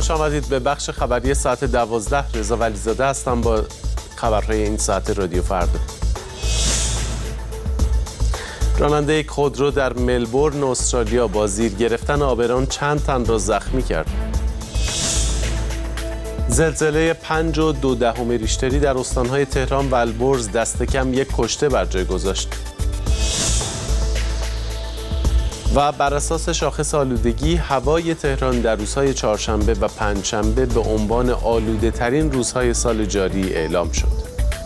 خوش آمدید به بخش خبری ساعت 12. رضا ولیزاده هستم با خبرهای این ساعت رادیو فردا. راننده یک خودرو در ملبورن استرالیا با زیر گرفتن آبران چند تن را زخمی کرد. زلزله 5.2 ریشتری در استانهای تهران و البرز دست کم یک کشته بر جای گذاشت. و بر اساس شاخص آلودگی هوای تهران در روزهای چهارشنبه و پنجشنبه به عنوان آلوده ترین روزهای سال جاری اعلام شد.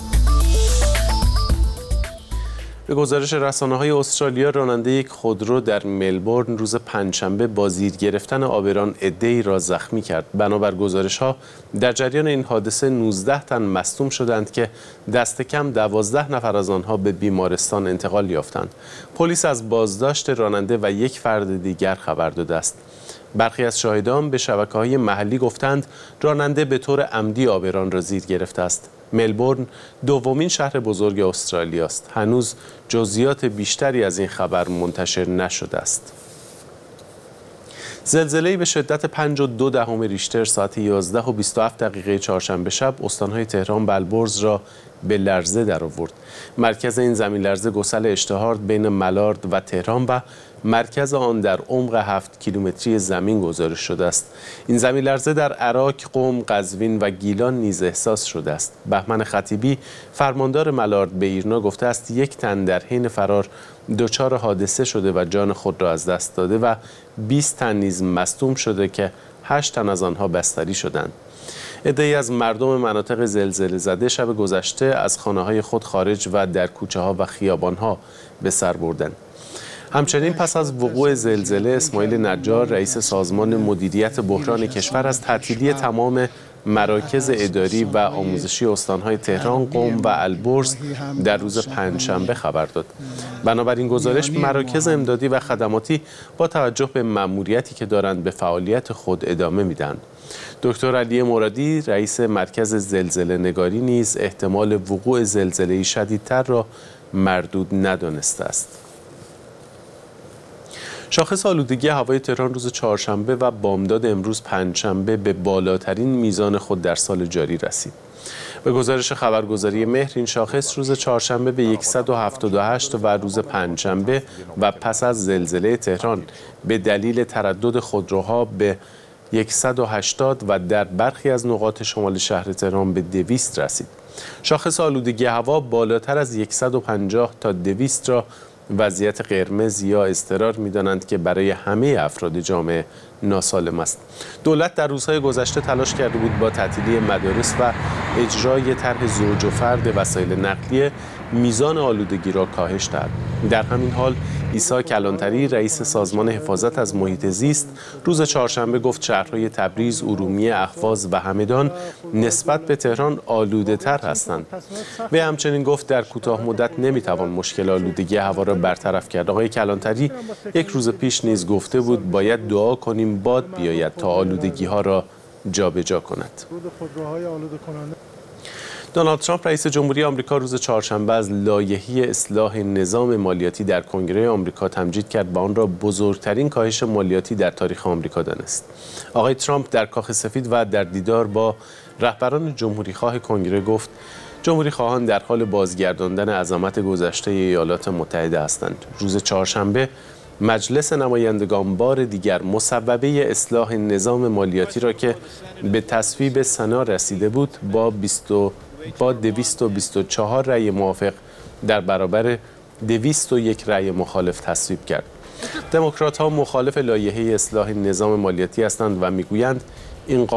به گزارش رسانه‌های استرالیا، راننده یک خودرو در ملبورن روز پنجشنبه با زیر گرفتن آبران عده‌ای را زخمی کرد. بنابر گزارش‌ها در جریان این حادثه 19 تن مصدوم شدند که دست کم 12 نفر از آنها به بیمارستان انتقال یافتند. پلیس از بازداشت راننده و یک فرد دیگر خبر داده است. برخی از شاهدان به شبکه‌های محلی گفتند راننده به طور عمدی آبران را زیر گرفته است. ملبورن دومین شهر بزرگ استرالیا است. هنوز جزئیات بیشتری از این خبر منتشر نشده است. زلزله‌ای به شدت 5.2 ریشتر ساعت 11:27 چهارشنبه شب استان‌های تهران و البرز را به لرزه درآورد. مرکز این زمین لرزه گسل اشتهارد بین ملارد و تهران و مرکز آن در عمق 7 کیلومتری زمین گزارش شده است. این زمین لرزه در عراق، قم، قزوین و گیلان نیز احساس شده است. بهمن خطیبی فرماندار ملارد به ایرنا گفته است یک تن در حین فرار دچار حادثه شده و جان خود را از دست داده و 20 تن نیز مصدوم شده که 8 تن از آنها بستری شدند. عده‌ای از مردم مناطق زلزله زده شب گذشته از خانه‌های خود خارج و در کوچه‌ها و خیابان‌ها به سر بردند. همچنین پس از وقوع زلزله اسماعیل نجار رئیس سازمان مدیریت بحران کشور از تعطیلی تمام مراکز اداری و آموزشی استان‌های تهران، قم و البرز در روز پنجشنبه خبر داد. بنابراین گزارش مراکز امدادی و خدماتی با توجه به مأموریتی که دارند به فعالیت خود ادامه میدن. دکتر علی مرادی رئیس مرکز زلزله نگاری نیز احتمال وقوع زلزله‌ای شدیدتر را مردود ندانسته است. شاخص آلودگی هوای تهران روز چهارشنبه و بامداد امروز پنجشنبه به بالاترین میزان خود در سال جاری رسید. به گزارش خبرگزاری مهر این شاخص روز چهارشنبه به 178 و روز پنجشنبه و پس از زلزله تهران به دلیل تردد خودروها به 180 و در برخی از نقاط شمال شهر تهران به 200 رسید. شاخص آلودگی هوا بالاتر از 150 تا 200 را وضعیت قرمز یا اضطرار می‌دانند که برای همه افراد جامعه ناسالم است. دولت در روزهای گذشته تلاش کرده بود با تعطیلی مدارس و اجرای طرح زوج و فرد وسایل نقلیه میزان آلودگی را کاهش دهد. در همین حال عیسی کلانتری رئیس سازمان حفاظت از محیط زیست روز چهارشنبه گفت شهرهای تبریز، ارومیه، اهواز و همدان نسبت به تهران آلوده‌تر هستند. و همچنین گفت در کوتاه مدت نمیتوان مشکل آلودگی هوا را برطرف کرد. آقای کلانتری یک روز پیش نیز گفته بود باید دعا کنیم باد بیاید تا آلودگی ها را جابجا کند. دونالد ترامپ رئیس جمهوری آمریکا روز چهارشنبه از لایحه اصلاح نظام مالیاتی در کنگره آمریکا تمجید کرد و آن را بزرگترین کاهش مالیاتی در تاریخ آمریکا دانست. آقای ترامپ در کاخ سفید و در دیدار با رهبران جمهوریخواه کنگره گفت جمهوریخواهان در حال بازگرداندن عظمت گذشته ایالات متحده هستند. روز چهارشنبه مجلس نمایندگان بار دیگر مصوبه اصلاح نظام مالیاتی را که به تصویب سنا رسیده بود با 224 رأی موافق در برابر 201 رأی مخالف تصویب کرد. دموکرات‌ها مخالف لایحه اصلاح نظام مالیاتی هستند و میگویند این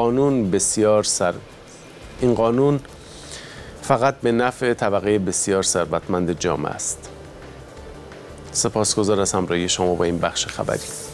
قانون فقط به نفع طبقه بسیار ثروتمند جامعه است. سپاسگزار از همراهی شما با این بخش خبری.